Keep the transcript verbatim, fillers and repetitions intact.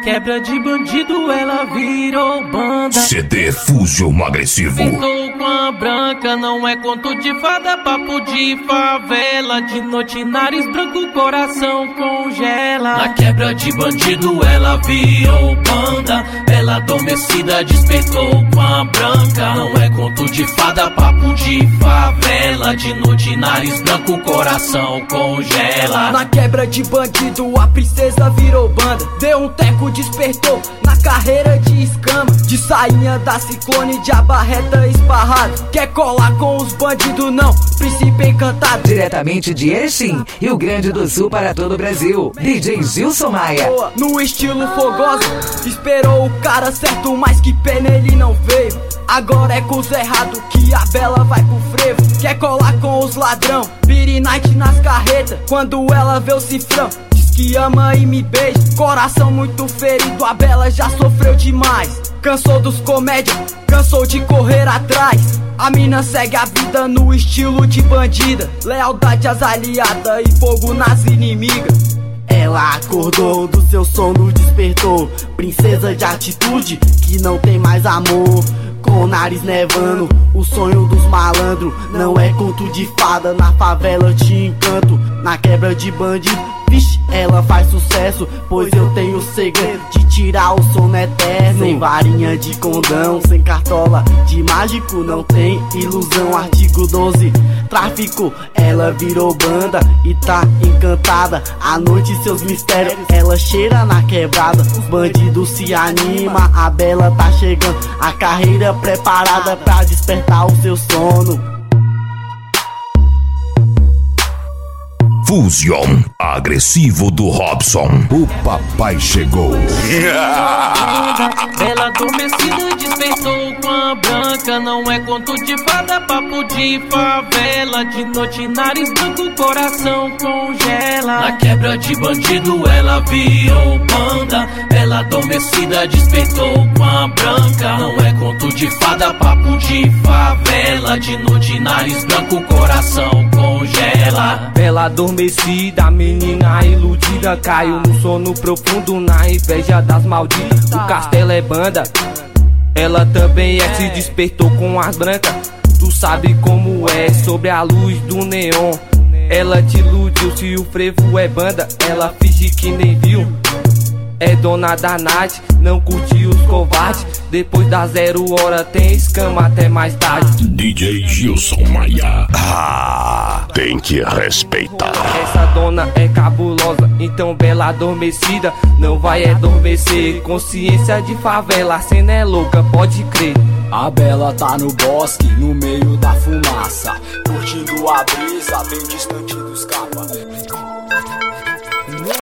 quebra de bandido ela virou banda. C D Fusion agressivo. Pintou com a branca, não é conto de fada, papo de favela. De noite nariz branco, coração congela. Na quebra de bandido ela virou banda. Ela adormecida despertou com a branca. Não é conto de fada, papo de favela. De noite nariz branco, coração congela. Na quebra de bandido a princesa virou banda. Deu um teco, despertou na carreira de escama. De sainha da Ciclone, de abarreta esparrado. Quer colar com os bandidos não, príncipe encantado. Diretamente de Erechim, Rio Grande do Sul para todo o Brasil, D J Gilson Maia. No estilo fogoso, esperou o cara certo, mas que pena ele não veio. Agora é com os errados que a Bela vai pro frevo. Quer colar com os ladrão, Piri Night nas carretas. Quando ela vê o cifrão, diz que ama e me beija. Coração muito ferido, a Bela já sofreu demais. Cansou dos comédia, cansou de correr atrás. A mina segue a vida no estilo de bandida. Lealdade às aliadas e fogo nas inimigas. Ela acordou do seu sono, despertou. Princesa de atitude que não tem mais amor. Com o nariz nevando, o sonho dos malandros. Não é conto de fada, na favela eu te encanto. Na quebra de bandido, vixe, ela faz sucesso. Pois eu tenho o segredo de tirar o sono eterno. Sem varinha de condão, sem cartola de mágico. Não tem ilusão, artigo doze, tráfico. Ela virou banda e tá encantada. À noite seus mistérios, ela cheira na quebrada. Os bandidos se animam, a Bela tá chegando. A carreira preparada pra despertar o seu sono. Fusion agressivo do Robson. O papai chegou. Ela adormecida despertou com a branca. Não é conto de fada, papo de favela. De noite nariz branco, coração congela. Na quebra de bandido ela virou banda. Ela adormecida despertou com a branca. Não é conto de fada, papo de favela. De noite nariz branco, coração congela. Bela adormecida, menina iludida, caiu no sono profundo na inveja das malditas. O castelo é banda, ela também é, se despertou com as brancas. Tu sabe como é, sobre a luz do neon. Ela te iludiu, se o frevo é banda, ela finge que nem viu. É dona da night, não curtiu os covardes. Depois da zero hora tem escama até mais tarde. D J Gilson Maia. Ah, tem que respeitar. Essa dona é cabulosa, então Bela adormecida não vai adormecer. Consciência de favela, a cena é louca, pode crer. A Bela tá no bosque, no meio da fumaça, curtindo a brisa, bem distante dos capas.